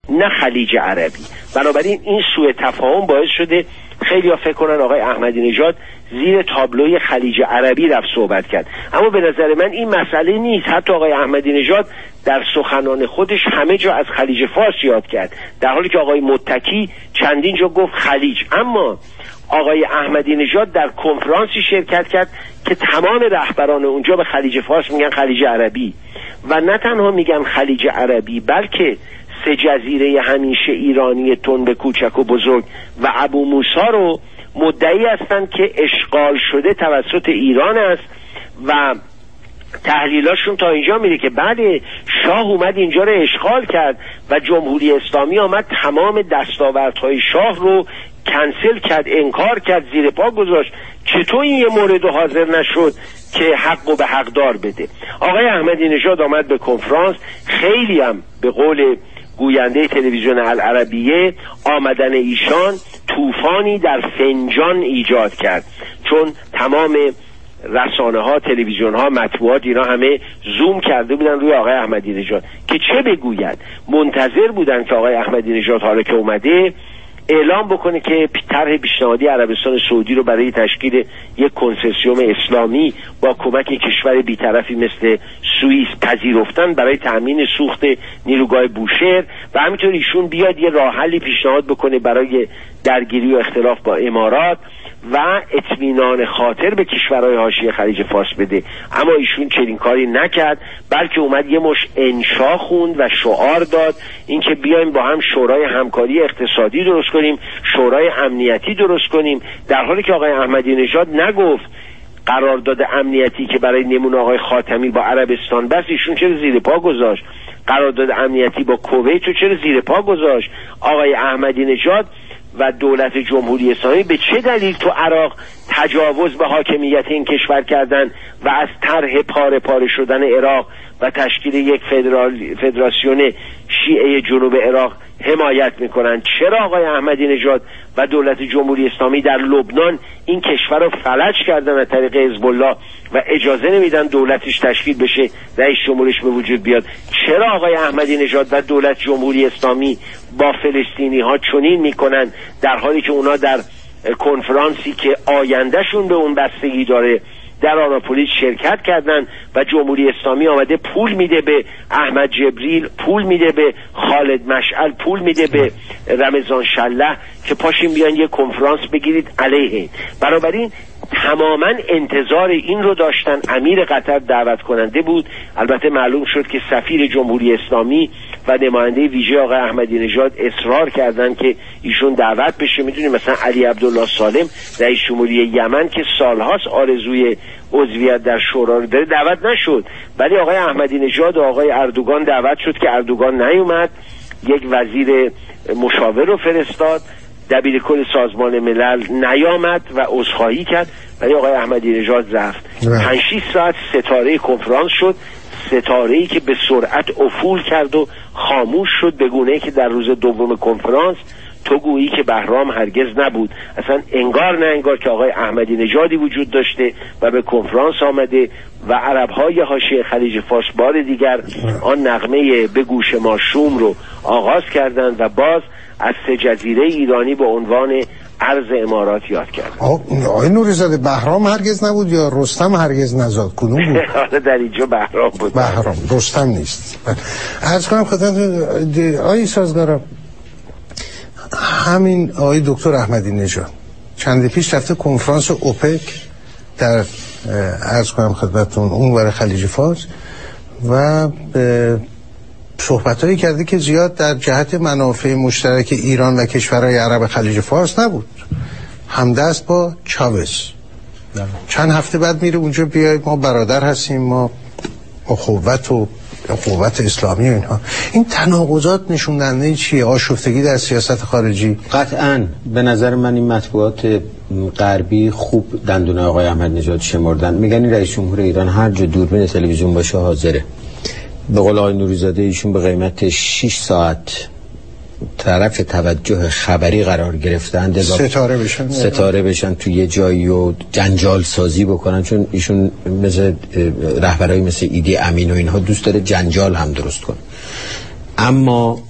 نه خلیج عربی. بنابراین این سوء تفاهم باعث شده خیلی ها فکر کنن آقای احمدی نژاد زیر تابلوی خلیج عربی رفت صحبت کرد، اما به نظر من این مسئله نیست. حتی آقای احمدی نژاد در سخنان خودش همه جا از خلیج فارس یاد کرد، در حالی که آقای متکی چندین جا گفت خلیج. اما آقای احمدی نژاد در کنفرانسی شرکت کرد که تمام رهبران اونجا به خلیج فارس میگن خلیج عربی، و نه تنها میگن خلیج عربی بلکه سه جزیره همیشه ایرانی تنب کوچک و بزرگ و ابو موسی رو مدعی هستند که اشغال شده توسط ایران است و تحلیلاشون تا اینجا میره که بله شاه اومد اینجا رو اشغال کرد و جمهوری اسلامی آمد تمام دستاوردهای شاه رو کنسل کرد، انکار کرد، زیر پا گذاشت. چطور این یه مورد حاضر نشد که حقو به حقدار بده؟ آقای احمدی نژاد آمد به کنفرانس، خیلی هم به قول گوینده تلویزیون العربیه آمدن ایشان طوفانی در فنجان ایجاد کرد، چون تمام رسانه ها، تلویزیون ها، مطبوعات اینا همه زوم کرده بودن روی آقای احمدی نژاد که چه بگوید. منتظر بودن که آقای احمدی نژاد حالا که اومده اعلام بکنه که طرح پیشنهادی عربستان سعودی رو برای تشکیل یک کنسرسیوم اسلامی با کمک کشور بی‌طرفی مثل سوئیس پذیرفتن برای تأمین سوخت نیروگاه بوشهر، و همینطور ایشون بیاد یه راه حلی پیشنهاد بکنه برای درگیری و اختلاف با امارات و اطمینان خاطر به کشورهای حاشیه خلیج فارس بده. اما ایشون چنین کاری نکرد، بلکه اومد یه مش انشا خوند و شعار داد اینکه بیایم با هم شورای همکاری اقتصادی درست کنیم، شورای امنیتی درست کنیم، در حالی که آقای احمدی نژاد نگفت قرارداد امنیتی که برای نمونه آقای خاتمی با عربستان بس ایشون چرا زیر پا گذاشت، قرارداد امنیتی با کویت رو چرا زیر پا گذاشت. آقای احمدی نژاد و دولت جمهوری اسلامی به چه دلیل تو عراق تجاوز به حاکمیت این کشور کردن و از طرح پاره پاره شدن عراق و تشکیل یک فدراسیون شیعه جنوب عراق حمایت میکنن؟ چرا آقای احمدی نژاد و دولت جمهوری اسلامی در لبنان این کشور رو فلج کردن از طریق حزب الله و اجازه نمیدن دولتش تشکیل بشه، رئیس جمهورش به وجود بیاد؟ چرا آقای احمدی نژاد و دولت جمهوری اسلامی با فلسطینی ها چنین میکنن، در حالی که اونا در کنفرانسی که آیندهشون به اون بستگی داره در آناپولیس شرکت کردن و جمهوری اسلامی آمده پول میده به احمد جبریل، پول میده به خالد مشعل، پول میده به رمضان شله که پاشین بیان یه کنفرانس بگیرید علیه. بنابراین تماما انتظار این رو داشتن. امیر قطر دعوت کننده بود، البته معلوم شد که سفیر جمهوری اسلامی و نماینده ویژه آقای احمدی نژاد اصرار کردن که ایشون دعوت بشه. میدونید مثلا علی عبدالله سالم رئیس جمهوری یمن که سالهاست آرزوی عضویت در شورا رو داره دعوت نشد، ولی آقای احمدی نژاد و آقای اردوغان دعوت شد که اردوغان نیومد، یک وزیر مشاور رو فرستاد، دبیرکل سازمان ملل نیامد و عذرخواهی کرد، ولی آقای احمدی نژاد رفت. 5-6 ساعت ستاره کنفرانس شد، ستاره‌ای که به سرعت افول کرد و خاموش شد، به گونه‌ای که در روز دوم کنفرانس تو گویی که بهرام هرگز نبود. اصلا انگار نه انگار که آقای احمدی نژادی وجود داشته و به کنفرانس آمده و عرب‌های حاشیه خلیج فارس بار دیگر آن نغمه به گوش ما شوم رو آغاز کردند و باز از سه جزیره ایرانی به عنوان ارض امارات یاد کردند. آقای نوری‌زاده بهرام هرگز نبود یا رستم هرگز نزاد؟ کدوم بود؟ در اینجا بهرام بود. بهرام، رستم نیست. عرض کنم خدمت آقای سازگارا، همین آقای دکتر احمدی نژاد چند پیش رفته کنفرانس اوپک در عرض کنم خدمتتون اونور خلیج فارس و صحبتایی کرده که زیاد در جهت منافع مشترک ایران و کشورهای عرب خلیج فارس نبود، همدست با چاوز. چند هفته بعد میره اونجا بیاید ما برادر هستیم، ما اخوت و قوت اسلامی و اینها. این تناقضات نشون دهنده چیه؟ آشفتگی در سیاست خارجی؟ قطعاً به نظر من این مطبوعات غربی خوب دندونه آقای احمدی نژاد شمردن. میگن این رئیس جمهور ایران هر جا دوربین تلویزیون باشه حاضره. به قول آقای نوری‌زاده ایشون به قیمت 6 ساعت طرف توجه خبری قرار گرفتند، ستاره بشن توی یه جایی و جنجال سازی بکنن، چون ایشون مثل رهبرای مثل ایدی امین و اینها دوست داره جنجال هم درست کنه. اما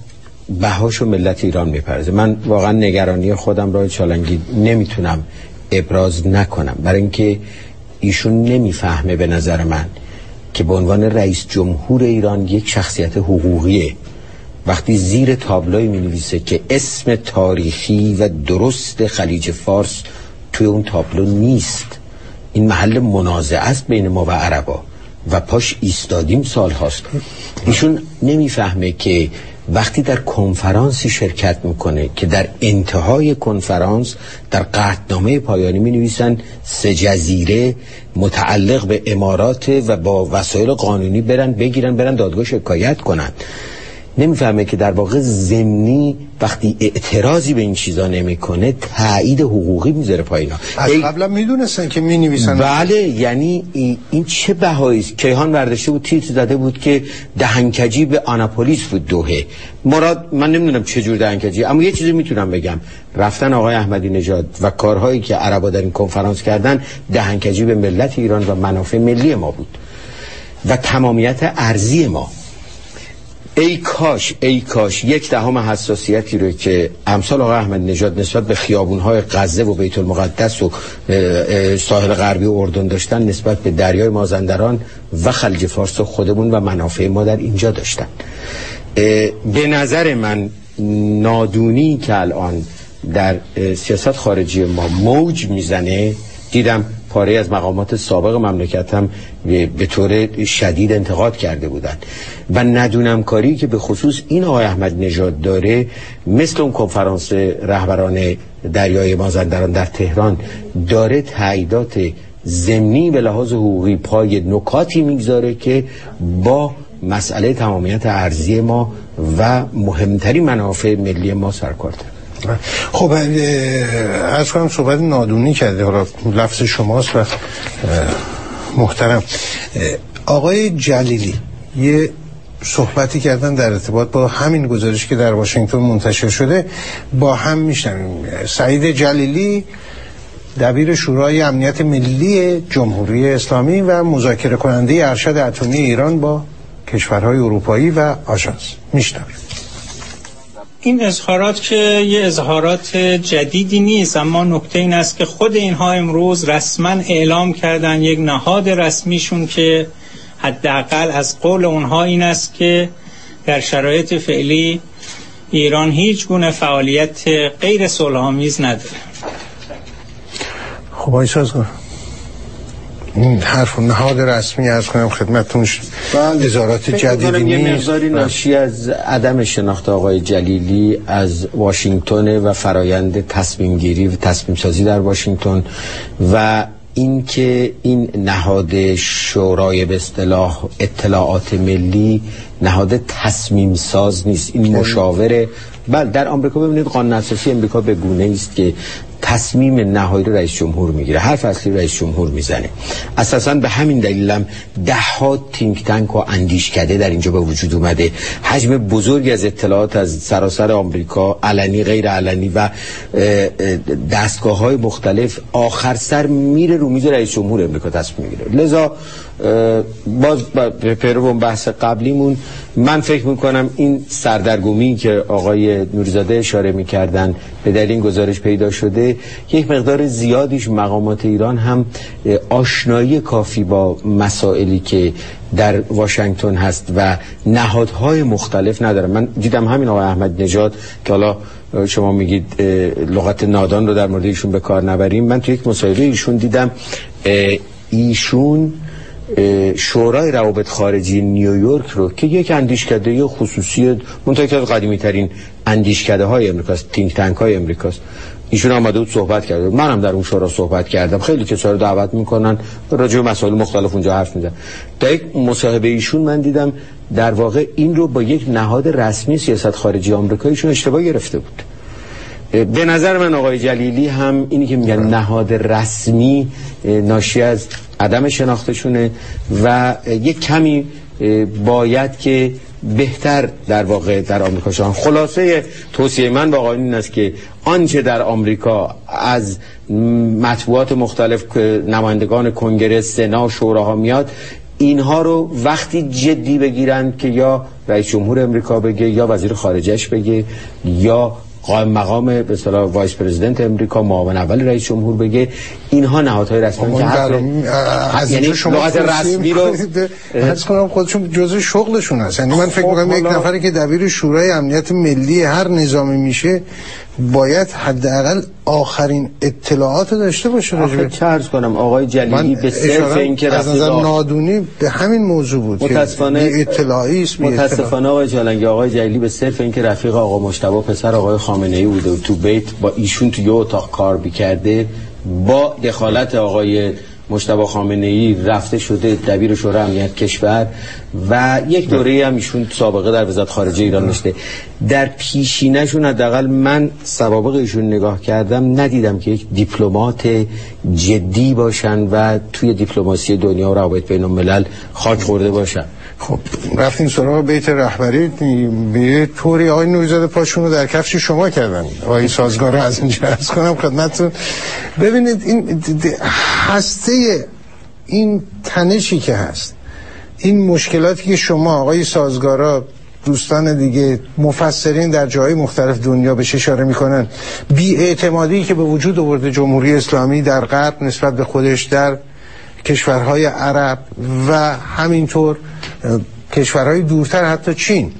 بهاشو ملت ایران میپرزه. من واقعا نگرانی خودم را چالنگی نمیتونم ابراز نکنم، برای اینکه ایشون نمیفهمه به نظر من که به عنوان رئیس جمهور ایران یک شخصیت حقوقیه وقتی زیر تابلوی می‌نویسه که اسم تاریخی و درست خلیج فارس توی اون تابلو نیست. این محل منازعه است بین ما و عربا و پاش ایستادیم سال هاست. ایشون نمیفهمه که وقتی در کنفرانسی شرکت میکنه که در انتهای کنفرانس در قطعنامه پایانی می‌نویسن 3 جزیره متعلق به امارات و با وسایل قانونی برن دادگاه شکایت کنن. نمیفهمه که در واقع ضمنی وقتی اعتراضی به این چیزا نمیکنه تایید حقوقی میذاره پایینا. از قبلا میدونستن که مینویسن. بله، یعنی این چه بهایی است. کیهان ورداشته بود تیتر زده بود که دهنکجی به آناپولیس بود دوحه. مراد من نمیدونم چه جور دهنکجی، اما یه چیزی میتونم بگم، رفتن آقای احمدی نژاد و کارهایی که عربا در این کنفرانس کردن دهنکجی به ملت ایران و منافع ملی ما بود و تمامیت ارضی ما. ای کاش 1/10 حساسیتی رو که امثال آقای احمدی نژاد نسبت به خیابون‌های غزه و بیت المقدس و ساحل غربی و اردن داشتن نسبت به دریای مازندران و خلیج فارس و خودمون و منافع ما در اینجا داشتن. به نظر من نادونی که الان در سیاست خارجی ما موج میزنه، دیدم پاره از مقامات سابق مملکت هم به طور شدید انتقاد کرده بودن و ندونم کاری که به خصوص این آقای احمدی نژاد داره، مثل اون کنفرانس رهبران دریای مازندران در تهران داره تاییدات ضمنی به لحاظ حقوقی پای نکاتی میگذاره که با مسئله تمامیت ارضی ما و مهمترین منافع ملی ما سرکار داره. خب از کنم صحبت نادونی کرده، حالا لفظ شماست و محترم. آقای جلیلی یه صحبتی کردن در ارتباط با همین گزارش که در واشنگتن منتشر شده، با هم میشنویم. سعید جلیلی دبیر شورای امنیت ملی جمهوری اسلامی و مذاکره کننده ارشد اتمی ایران با کشورهای اروپایی و آژانس. میشنویم. این اظهارات که یه اظهارات جدیدی نیست، اما نکته این است که خود اینها امروز رسما اعلام کردن، یک نهاد رسمیشون که حداقل از قول اونها این است که در شرایط فعلی ایران هیچ گونه فعالیت غیر صلح‌آمیز نداره. خب آقای سازگار، این حرف نهاد رسمی از کنم خدمتتون اظهارات جدیدی نیست. یه مقداری ناشی از عدم شناخت آقای جلیلی از واشنگتن و فرایند تصمیم گیری و تصمیم سازی در واشنگتن و اینکه این نهاد شورای به اصطلاح اطلاعات ملی نهاد تصمیم ساز نیست، این مشاوره. بله، در آمریکا ببینید قانون اساسی آمریکا به گونه‌ای است که تصمیم نهایی رو رئیس جمهور میگیره، حرف اصلی رئیس جمهور میزنه. اساساً به همین دلیلم ده‌ها تینک تانک و اندیشکده در اینجا به وجود اومده. حجم بزرگی از اطلاعات از سراسر آمریکا، علنی غیر علنی و دستگاه‌های مختلف آخر سر میره رو میز رئیس جمهور آمریکا تصمیم میگیره. لذا باز به پیرو بحث قبلیمون من فکر میکنم این سردرگمی که آقای نوریزاده اشاره میکردن به دلیل این گزارش پیدا شده، یک مقدار زیادیش مقامات ایران هم آشنایی کافی با مسائلی که در واشنگتن هست و نهادهای مختلف نداره. من دیدم همین آقای احمدی نژاد که حالا شما میگید لغت نادان رو در مورد ایشون به کار نبریم، من تو یک مصاحبه ایشون دیدم ایشون شورای روابط خارجی نیویورک رو که یک اندیشکده خصوصی منطقه از قدیمی ترین اندیشکده های امریکاست، تینک تانک های امریکاست، ایشون آمده بود صحبت کرده. من هم در اون شورا صحبت کردم. خیلی کسا رو دعوت میکنن راجع به مسائل مختلف اونجا حرف میزنن. در یک مصاحبه ایشون من دیدم در واقع این رو با یک نهاد رسمی سیاست خارجی آمریکاییشون اشتباه گرفته بود. به نظر من آقای جلیلی هم اینی که میگن نهاد رسمی ناشی از عدم شناختشونه و یک کمی باید که بهتر در واقع در آمریکا شان. خلاصه توصیه من به آقایون این است که آنچه در آمریکا از مطبوعات مختلف نمایندگان کنگره، سنا، شوراها میاد، اینها رو وقتی جدی بگیرن که یا رئیس جمهور امریکا بگه یا وزیر خارجهش بگه یا قائم مقام به اصطلاح وایس پرزیدنت امریکا معاون اول رئیس جمهور بگه، اینها نهادهای رسمی که از یعنی لغت رسمی رو حس کنم خودشون جزء شغلشون هست. یعنی من فکر می‌کنم یک نفری که دبیر شورای امنیت ملی هر نظامی میشه باید حداقل آخرین اطلاعات داشته باشه. راجع چه عرض کنم آقای جلیلی به صرف اینکه از نظر نادونی به همین موضوع بود متاسفانه که اطلاعی است. متاسفانه آقای جالنگی، آقای جلیلی به صرف اینکه رفیق آقا مجتبی پسر آقای خامنه‌ای بوده و تو بیت با ایشون تو یه اتاق کار می‌کرده، با دخالت آقای مجتبی خامنه‌ای رفته شده دبیر شورای امنیت کشور و یک دوره هم ایشون سابقه در وزارت خارجه ایران داشته. در پیشینه‌شون حداقل من سوابق ایشون نگاه کردم ندیدم که یک دیپلمات جدی باشن و توی دیپلماسی دنیا و روابط بین الملل خاک خورده باشن. خب رفتین سراغ بیت رهبری، به طوری آقای نوری‌زاده پاشون رو در کفش شما کردن. آقای سازگار رو از اینجا عرض کنم خدمتتون. ببینید این هسته این تنشی که هست، این مشکلاتی که شما آقای سازگارا دوستان دیگه مفسرین در جای مختلف دنیا بهش اشاره میکنن، بی‌اعتمادی که به وجود آورده جمهوری اسلامی در غرب نسبت به خودش در کشورهای عرب و همینطور کشورهای دورتر حتی چین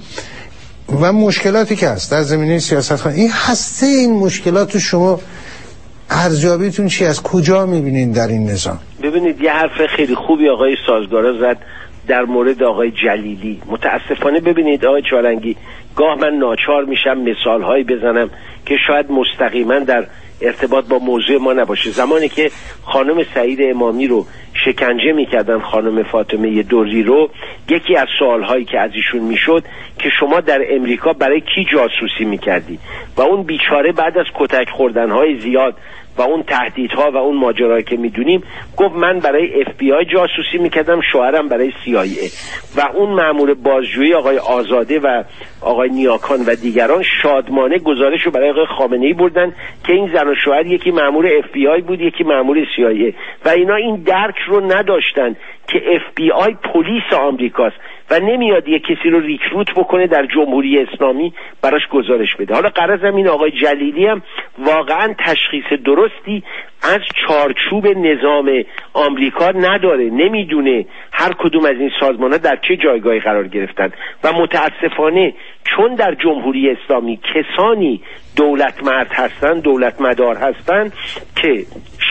و مشکلاتی که هست در زمینه سیاست، این هسته این مشکلات شما ارزیابیتون چی، از کجا میبینین در این نظام؟ ببینید یه حرف خیلی خوبی آقای سازگارا زد در مورد آقای جلیلی. متاسفانه ببینید آقای چالنگی، گاه من ناچار میشم مثالهایی بزنم که شاید مستقیما در ارتباط با موضوع ما نباشه. زمانی که خانم سعید امامی رو شکنجه میکردن، خانم فاطمه دوری رو، یکی از سوالهایی که از ایشون میشد که شما در امریکا برای کی جاسوسی میکردی؟ و اون بیچاره بعد از کتک خوردنهای زیاد و اون تهدیدها و اون ماجرایی که میدونیم گفت من برای FBI جاسوسی میکردم، شوهرم برای CIA. و اون مأمور بازجویی آقای آزاده و آقای نیاکان و دیگران شادمانه گزارش رو برای آقای خامنه‌ای بردن که این زن و شوهر یکی مأمور FBI بود یکی مأمور CIA و اینا این درک رو نداشتن که FBI پلیس آمریکاست و نمیاد یه کسی رو ریکروت بکنه در جمهوری اسلامی براش گزارش بده. حالا غرضم این آقای جلیلی هم واقعا تشخیص درستی از چارچوب نظام آمریکا نداره، نمیدونه هر کدوم از این سازمان‌ها در چه جایگاهی قرار گرفتن و متاسفانه چون در جمهوری اسلامی کسانی دولتمرد هستن، دولتمدار هستن که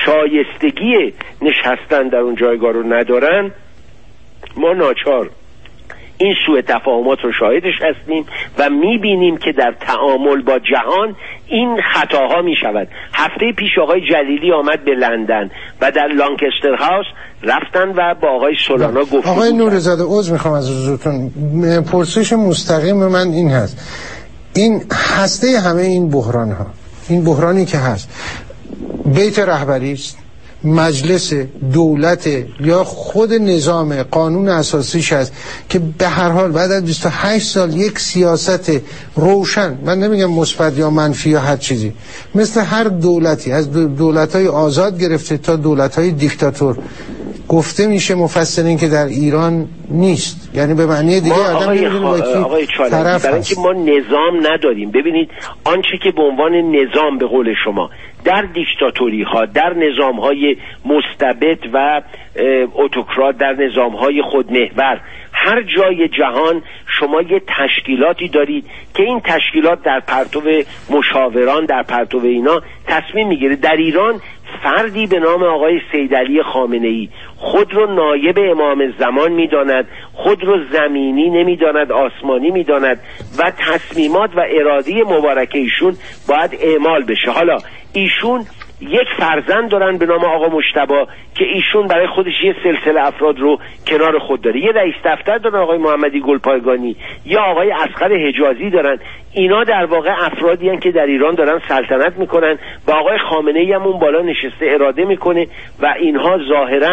شایستگی نشستن در اون جایگاه رو ندارن، ما ناچار این سوء تفاهمات رو شاهدش هستیم و میبینیم که در تعامل با جهان این خطاها میشود. هفته پیش آقای جلیلی آمد به لندن و در لانکستر هاوس رفتن و با آقای سولانا گفتگو کردن. آقای نوری‌زاده عذر میخوام از حضورتون، پرسش مستقیم من این هست، این هسته همه این بحران ها، این بحرانی که هست بیت رهبری است، مجلس، دولت یا خود نظام قانون اساسیش هست که به هر حال بعد از 28 سال یک سیاست روشن، من نمیگم مثبت یا منفی یا هر چیزی، مثل هر دولتی از دولت‌های آزاد گرفته تا دولت‌های دیکتاتور گفته میشه مفسرین که در ایران نیست، یعنی به معنی دیگه آدم نمیدونه با کی طرف برای اینکه ما نظام نداریم. ببینید آنچه که به عنوان نظام به قول شما در دیکتاتوری ها، در نظام های مستبد و اتوکرات، در نظام های خودمحور، هر جای جهان شما یه تشکیلاتی دارید که این تشکیلات در پرتو مشاوران، در پرتو اینا تصمیم میگیره. در ایران فردی به نام آقای سیدعلی خامنه‌ای خود رو نایب امام زمان میداند، خود رو زمینی نمیداند، آسمانی میداند و تصمیمات و اراده مبارک ایشون باید اعمال بشه. حالا ایشون یک فرزند دارن به نام آقا مجتبی که ایشون برای خودش یه سلسله افراد رو کنار خود داره، یه رئیس دفتر دارن آقای محمدی گلپایگانی یا آقای اصغر حجازی دارن. اینا در واقع افرادی هستند که در ایران دارن سلطنت میکنن و آقای خامنه‌ای هم اون بالا نشسته اراده میکنه و اینها ظاهرا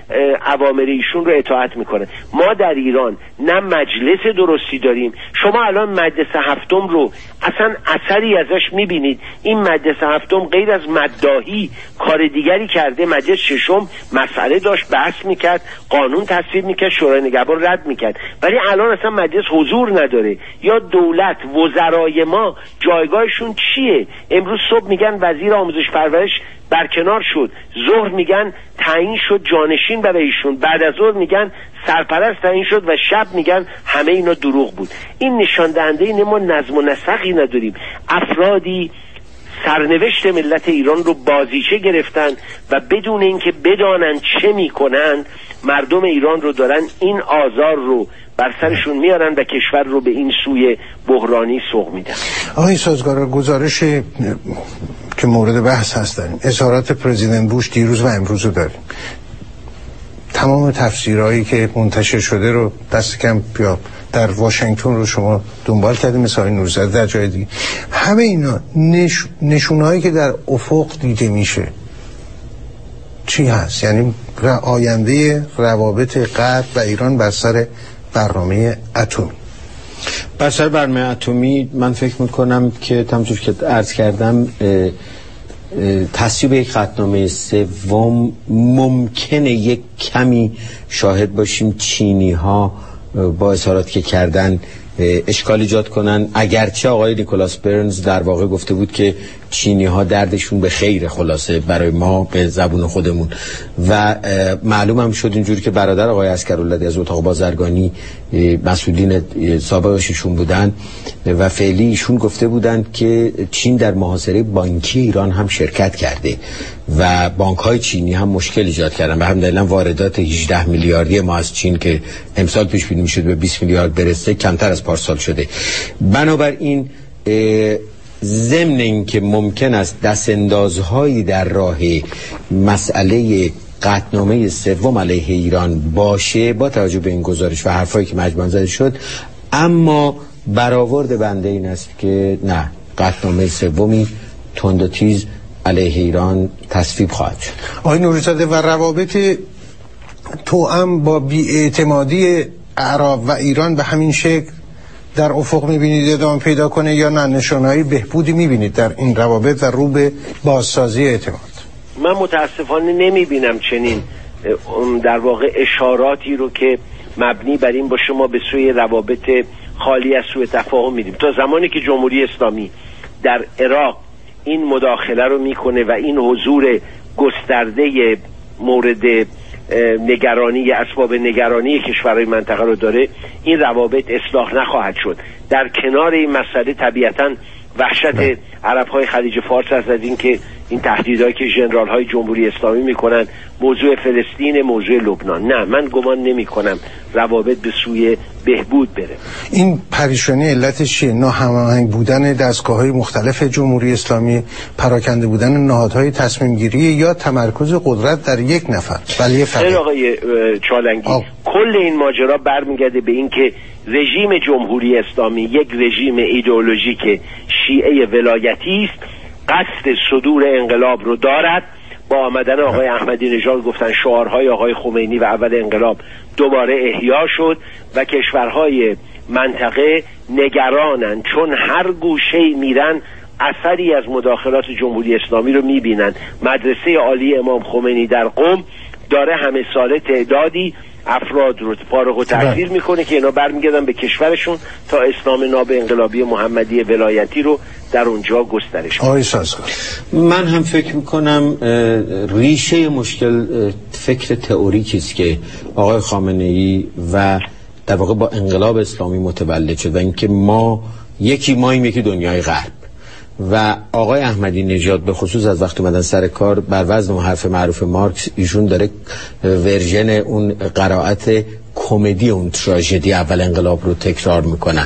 اوامر ایشون رو اطاعت میکنه. ما در ایران نه مجلس درستی داریم. شما الان مجلس هفتم رو اصلا اثری ازش میبینید؟ این مجلس هفتم غیر از مداحی کار دیگری کرده. مجلس ششم مسئله داشت بحث میکرد، قانون تصویب میکرد، شورای نگهبان رد میکرد، ولی الان اصلا مجلس حضور نداره. یا دولت وزرای ما جایگاهشون چیه؟ امروز صبح میگن وزیر آموزش پرورش برکنار شد، ظهر میگن تعیین شد جانشین برای ایشون، بعد از ظهر میگن سرپرست تعیین شد و شب میگن همه اینا دروغ بود. این نشان دهنده اینه ما نظم و نسقی نداریم. افرادی سرنوشت ملت ایران رو بازیچه گرفتن و بدون اینکه بدانن چه میکنن مردم ایران رو دارن این آزار رو بر سرشون میارن و کشور رو به این سوی بحرانی سوق میدن. آقای سازگار، گزارش که مورد بحث هست داریم، اظهارات پرزیدنت بوش دیروز و امروز رو داریم، تمام تفسیرهایی که منتشر شده رو دست کم یا در واشنگتن رو شما دنبال کردیم، مثل آقای نوری‌زاده در جای دیگه، همه اینا نشونهایی که در افق دیده میشه چی هست؟ یعنی آینده روابط غرب و ایران بر سر برنامه اتمی. بر سر برنامه اتمی من فکر میکنم که همونطور که عرض کردم تصویب یک قطعنامه سوم ممکنه یک کمی شاهد باشیم چینی ها با اظهاراتی که کردن اشکال ایجاد کنن، اگرچه آقای نیکولاس برنز در واقع گفته بود که چینی ها دردشون به خیر خلاصه برای ما به زبون خودمون، و معلوم هم شد اینجوری که برادر آقای عسکرالله از اتاق بازرگانی مسئولین سابقشون بودن و فعلی ایشون گفته بودن که چین در محاصره بانکی ایران هم شرکت کرده و بانک های چینی هم مشکل ایجاد کردن و هم دلیلا واردات 18 میلیاردی ما از چین که امسال پیش بینی میشد به 20 میلیارد برسه کمتر از پارسال شده. بنابراین ضمن این که ممکن است دستاندازهایی در راه مسئله قطعنامه سوم علیه ایران باشه با توجه به این گزارش و حرفایی که مجموعاً زده شد، اما برآورد بنده این است که نه، قطعنامه سومی تند و تیز علیه ایران تصویب خواهد شد. آقای نوری‌زاده، و روابط توأم با بی‌اعتمادی عرب و ایران به همین شکل در افق میبینید ادامه پیدا کنه یا نه نشانه‌های بهبودی میبینید در این روابط و رو به بازسازی اعتماد؟ من متاسفانه نمیبینم چنین در واقع اشاراتی رو که مبنی بر این باشه ما به سوی روابط خالی از سوء تفاهم میریم. تا زمانی که جمهوری اسلامی در عراق این مداخله رو میکنه و این حضور گسترده مورد نگرانی اسباب نگرانی کشورهای منطقه رو داره، این روابط اصلاح نخواهد شد. در کنار این مسئله طبیعتاً وحشت عرب‌های خلیج فارس هست از این که این تهدیدهایی که ژنرال‌های جمهوری اسلامی میکنن، موضوع فلسطین، موضوع لبنان، نه، من گمان نمی‌کنم روابط به سوی بهبود بره. این پریشانی علتش چیه؟ ناهماهنگ بودن دستگاه‌های مختلف جمهوری اسلامی، پراکنده بودن نهادهای تصمیم گیری یا تمرکز قدرت در یک نفر؟ ولی فقط آقای چالنگی کل این ماجرا برمیگرده به این که رژیم جمهوری اسلامی یک رژیم ایدئولوژیک شیعه ولایتی است، قصد صدور انقلاب رو دارد. با آمدن آقای احمدی نژاد گفتن شعارهای آقای خمینی و اول انقلاب دوباره احیا شد و کشورهای منطقه نگرانن، چون هر گوشه‌ای میرن اثری از مداخلات جمهوری اسلامی رو میبینن. مدرسه عالی امام خمینی در قم داره همه ساله تعدادی افراد رو فارغ التحصیل میکنه که اینا برمیگردن به کشورشون تا اسلام ناب انقلابی محمدی ولایتی رو در اونجا گسترش کنه. من هم فکر میکنم ریشه مشکل فکر تئوریکی است که آقای خامنه‌ای و در واقع با انقلاب اسلامی متولد شد و اینکه ما ماییم یکی دنیای غرب و آقای احمدی نژاد به خصوص از وقت اومدن سر کار بر وزن و حرف معروف مارکس ایشون داره ورژن اون قرائت کمدی اون تراژدی اول انقلاب رو تکرار میکنن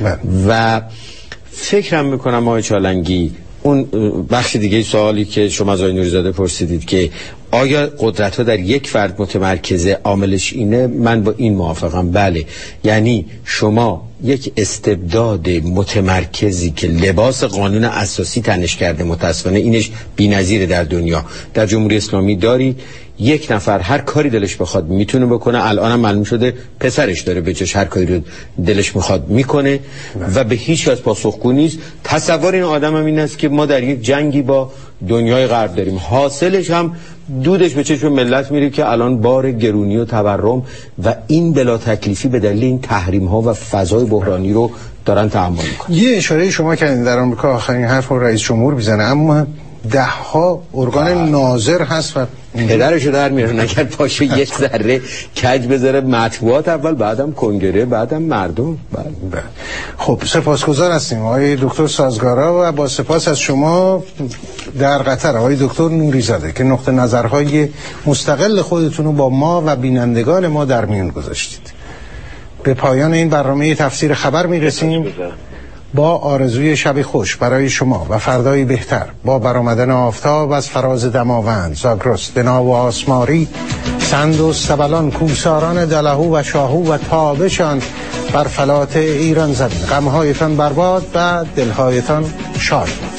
و فکرم میکنم آقای چالنگی اون بخش دیگه سوالی که شما از آقای نوری‌زاده پرسیدید که آیا قدرت ها در یک فرد متمرکزه عاملش اینه، من با این موافقم. بله، یعنی شما یک استبداد متمرکزی که لباس قانون اساسی تنش کرده، متاسفانه اینش بی‌نظیره در دنیا، در جمهوری اسلامی داری. یک نفر هر کاری دلش بخواد میتونه بکنه. الان هم معلوم شده پسرش داره به جاش هر کاری رو دلش میخواد میکنه و به هیچ کس پاسخگو نیست. تصور این آدم هم این است که ما در یک جنگی با دنیای غرب داریم. حاصلش هم دودش به چشم ملت میره که الان بار گرونی و تورم و این بلا تکلیفی به دلیل این تحریم ها و فضای بحرانی رو دارن تحمل میکنن. یه اشاره شما کردین در آمریکا آخرین حرف رو رئیس جمهور میزنه، اما 10 ها ارگان ناظر هست و پدرشو در میاره نکرد پاشو یک ذره کج بذاره مطبوعات اول، بعدم کنگره، بعدم مردم. خب سپاسگزار هستیم آقای دکتر سازگارا و با سپاس از شما در قطر آقای دکتر نوری‌زاده که نقطه نظرهای مستقل خودتون رو با ما و بینندگان ما در میون گذاشتید. به پایان این برنامه تفسیر خبر میرسیم با آرزوی شب خوش برای شما و فردایی بهتر با برآمدن آفتاب از فراز دماوند، زاگرس، دنا و آسماری، سند و سبلان، کوساران دلهو و شاهو و تابشان بر فلات ایران زمین. غمهایتان برباد و دلهایتان شاد.